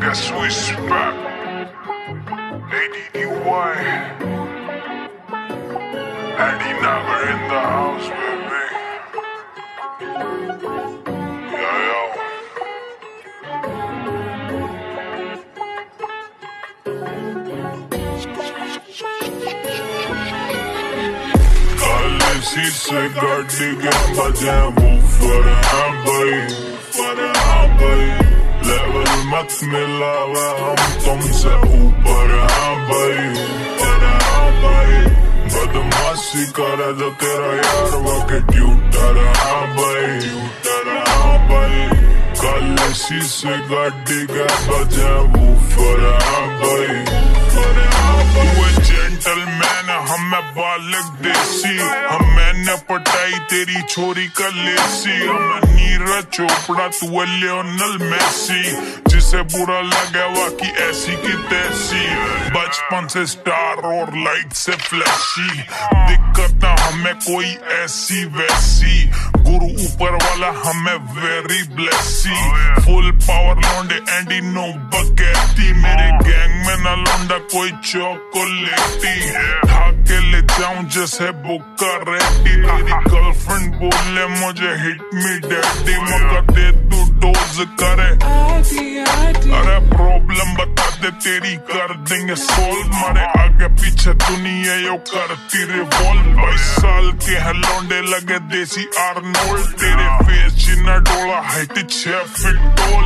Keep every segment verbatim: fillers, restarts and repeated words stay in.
Guess who's back? A D D Y Andy Nagar in the house, baby. Yo, yo. Kalesi se gaadi ke baje woofer haan bhai, woofer haan bhai. Level मत मिलावा हम तुमसे ऊपर हाँ भाई, ऊपर हाँ भाई। बदमाशी करे जो तेरा यार वाके ट्यूटर हाँ भाई, ट्यूटर हाँ भाई। कल शीशे गाड़ी के बजे वूफर हाँ भाई, वूफर हाँ भाई। तू जेंटलमैन हमें बालिक देसी, हम मैंने पटाई तेरी छोरी का लेसी। हमें नीरज चोपड़ा तू लियोनल मेसी, जिसे बुरा लगे वाकी ऐसी की तैसी। बचपन से स्टार और लाइट से फ्लैशी, दिक्कत ना हमें कोई ऐसी वैसी। गुरु ऊपर वाला हमें वेरी ब्लेसी, फुल पावर लौंडे एंडी नो बगैती। मेरे गैंग में ना लौंडा कोई चॉकलेटी, ढाके ले जाऊं जैसे बुक्का रेडी। तेरी गर्लफ्रेंड बोले मुझे हिट मी डैडी, मौका दे तू डोज करे। अरे प्रॉब्लम बता दे तेरी कर देंगे सोल्व, मारे आगे पीछे दुनिया यो करती रिवॉल्व। बाईस साल के है लौंडे लगे देसी आर्नोल्ड, तेरे फेस चिन्ना डोला हाइट छह फीट टोल।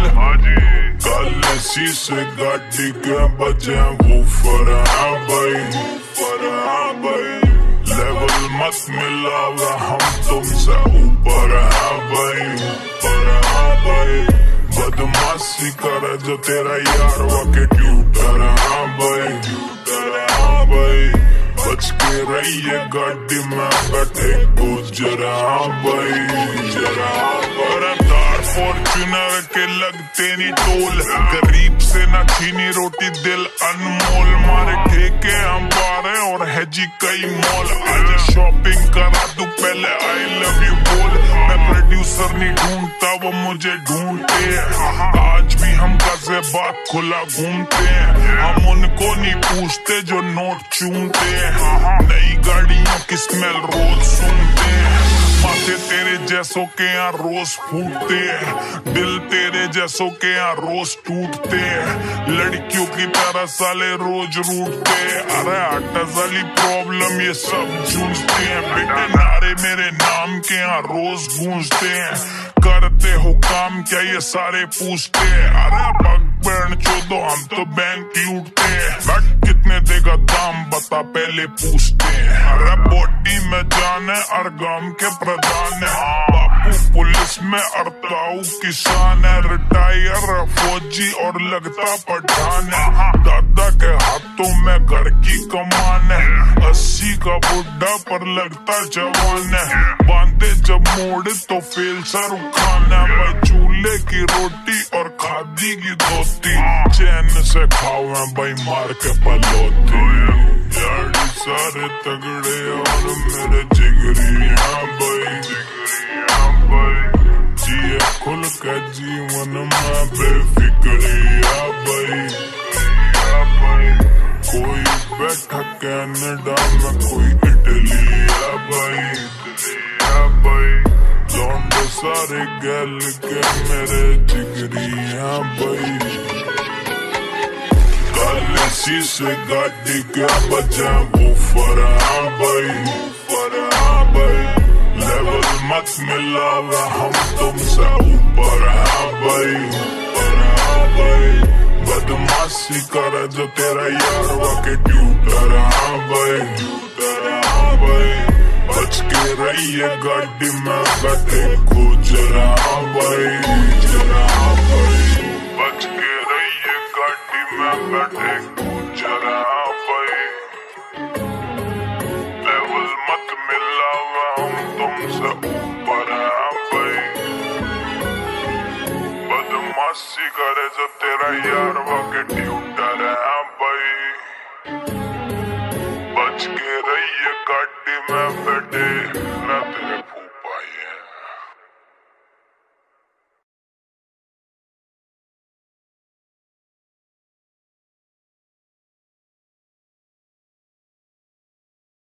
कल शीशे गाड़ी के बजे वूफर हाँ भाई, वूफर हाँ भाई। लेवल मत मिलावा हम तुमसे ऊपर हाँ भाई, ऊपर हाँ भाई। बदमाशी करे जो तेरा यार वाके ट्यूटर हाँ भाई, ट्यूटर हाँ भाई। बच के रहिए गाड़ी में बैठे गुजर हाँ भाई, गुजर हाँ भाई। फॉर्च्यूनर के लगते नहीं टोल, गरीब से ना छीनी रोटी दिल अनमोल। मारे ठेके हम बारे और है जी कई मॉल, आज शॉपिंग करा तू पहले आई लव यू बोल। मैं प्रोड्यूसर नहीं ढूंढता वो मुझे ढूंढते हैं, आज भी हम गजे बात खुला घूमते हैं। हम उनको नहीं पूछते जो नोट चूमते हैं, नई गाड़ियों की स्मेल रोज सुनते हैं। माथे तेरे जैसों के यहाँ रोज फूटते हैं, दिल तेरे जैसों के यहाँ रोज टूटते हैं। लड़कियों की तरह साले रोज रूठते हैं, अरे अट्ठाईस वाली प्रॉब्लम ये सब जूझते हैं। बेटे नारे मेरे नाम के यहाँ रोज गूंजते हैं, करते हो काम क्या ये सारे पूछते हैं। अरे बग पैन चोदो हम तो बैंक लूटते हैं, बट कितने देगा दाम बता पहले पूछते हैं। अरे बॉडी में जान है और गांव के प्रधान है, बापू पुलिस में अड़ताऊ किसान है। रिटायर फौजी और लगता पठान है, दादा के हाथों में घर की कमान है। अस्सी का बुढ़ा पर लगता जवान है, बांधे जब मोड़ तो फेल सर उखाना। मैं चूल्हे की रोटी और खादी की धोती, चैन से खाओ भाई मार के पलोती। यारी सारे तगड़े और मेरे जिगरी हाँ भाई, जिगरी हाँ भाई। जिए खुल के जीवन में बेफिक्री हाँ भाई, हाँ भाई। कोई बैठा कनाडा में कोई इटली हाँ भाई, इटली हाँ भाई। लौंडे सारे गैल के मेरे जिगरी हाँ भाई। कल शीशे गाड़ी के बजे वूफर हाँ भाई, वूफर हाँ भाई। लेवल मत मिलावा हम तुमसे ऊपर हाँ भाई, ऊपर हाँ भाई। बदमाशी करे जो तेरा यार वाके ट्यूटर हाँ भाई, ट्यूटर हाँ भाई। बच के रहिए गाड़ी में बैठे गुजर हाँ भाई, गुजर हाँ भाई। बच के रहिए गाड़ी में बैठे गुजर हाँ भाई। लेवल मत मिलावा हम तुमसे ऊपर हाँ भाई। बदमाशी करे जो तेरा यार वाके ट्यूटर